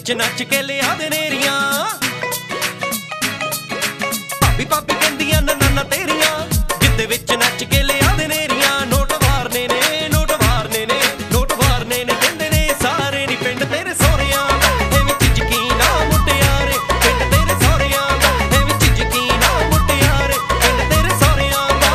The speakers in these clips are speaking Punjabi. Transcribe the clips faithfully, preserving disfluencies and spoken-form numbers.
ਵਿੱਚ ਨੱਚ ਕੇ ਲਿਆ ਦੇ ਨੇਰੀਆਂ। ਭਾਬੀ ਭਾਬੀ ਕਹਿੰਦੀਆਂ ਨਨਾਨਾ ਤੇਰੀਆਂ, ਜਿੱਦੇ ਵਿੱਚ ਨੱਚ ਕੇ ਲਿਆ ਦੇ ਨੇਰੀਆਂ। ਨੋਟ ਵਾਰਨੇ ਨੇ ਨੋਟ ਵਾਰਨੇ ਨੇ ਨੋਟ ਵਾਰਨੇ ਨੇ ਕਹਿੰਦੇ ਨੇ ਸਾਰੇ ਨੀ ਪਿੰਡ ਤੇਰੇ ਸਹੁਰਿਆਂ ਦਾ ਇਹ ਵਿੱਚ ਯਕੀਨ ਆ ਮੁਟਿਆਰੇ, ਪਿੰਡ ਤੇਰੇ ਸਹੁਰਿਆਂ ਦਾ ਇਹ ਵਿੱਚ ਯਕੀਨ ਆ ਮੁਟਿਆਰੇ, ਪਿੰਡ ਤੇਰੇ ਸਹੁਰਿਆਂ ਦਾ।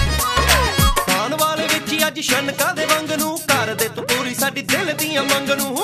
ਅੱਜ ਛਣਕਾਂ ਦੇ ਵਾਂਗ ਨੂੰ ਕਰ ਦੇ ਤੂੰ ਪੂਰੀ ਸਾਡੀ ਦਿਲ ਦੀਆਂ ਮੰਗ ਨੂੰ।